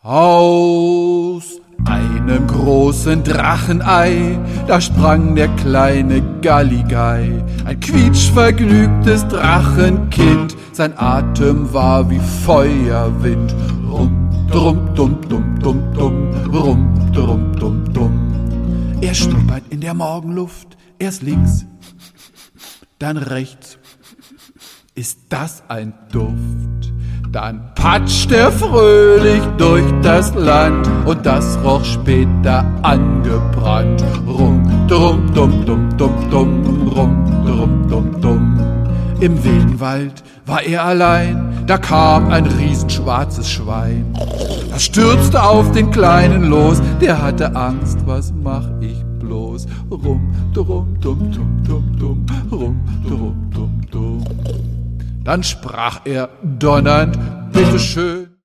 Aus einem großen Drachenei, da sprang der kleine Galligei, ein quietschvergnügtes Drachenkind, sein Atem war wie Feuerwind. Rum, drum, dum, dum, dum, dum, rum, drum, dum, dum. Er schnuppert in der Morgenluft, erst links, dann rechts. Ist das ein Duft? Dann patscht er fröhlich durch das Land und das roch später angebrannt. Rum, drum, dum, dum, dum, dum, rum, drum, dum, dum. Im wilden Wald war er allein, da kam ein riesenschwarzes Schwein. Das stürzte auf den Kleinen los, der hatte Angst, was mach ich bloß? Rum, drum, dum, dum, dum, dum, rum, drum, dum, dum. Dann sprach er donnernd, bitteschön.